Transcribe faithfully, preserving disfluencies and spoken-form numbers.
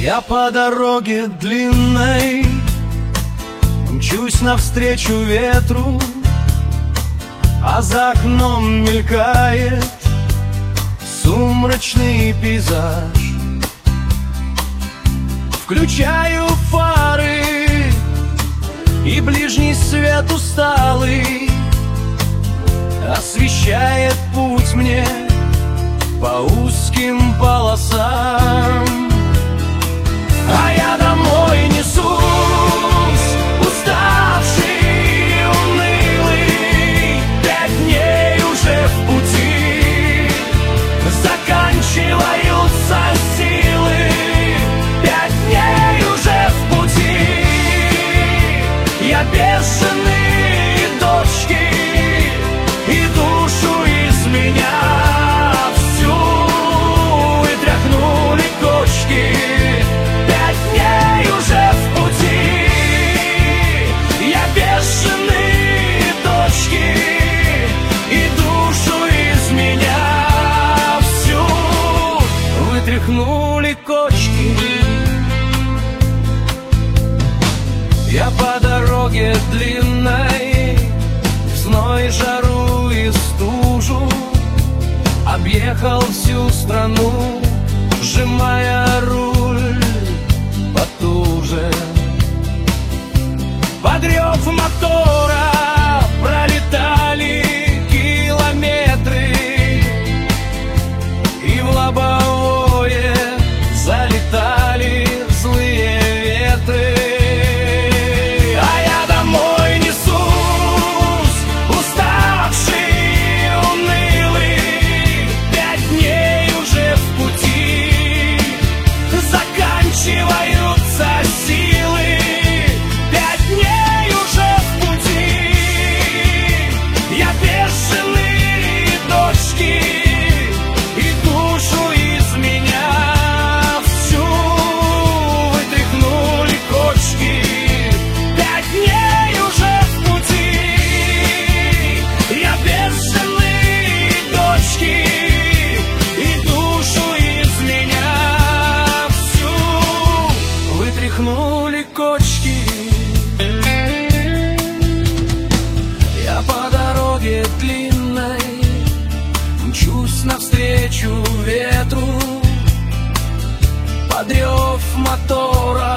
Я по дороге длинной мчусь навстречу ветру, а за окном мелькает сумрачный пейзаж. Включаю фары, и ближний свет усталый освещает путь мне по узким полосам. А я домой несусь, уставший, унылый. Пять дней уже в пути, заканчиваются силы. Пять дней уже в пути, я бешеный дочки, и душу из меня всю вытряхнули кочки. Тряхнули кочки. Я по дороге длинной, в зной, жару и стужу объехал всю страну, сжимая руль потуже. Под рев мотора пролетали километры, и в лобовое залетали злые ветры. А я домой несусь, уставший, унылый. Пять дней уже в пути, заканчиваются силы. Пять дней уже в пути, я бешеный дочки, и душу из меня всю вытряхнули кочки. Пять дней уже в пути, я бешеный дочки, и душу из меня всю вытряхнули кочки. Я по дороге длинной мчусь навстречу ветру, под рев мотора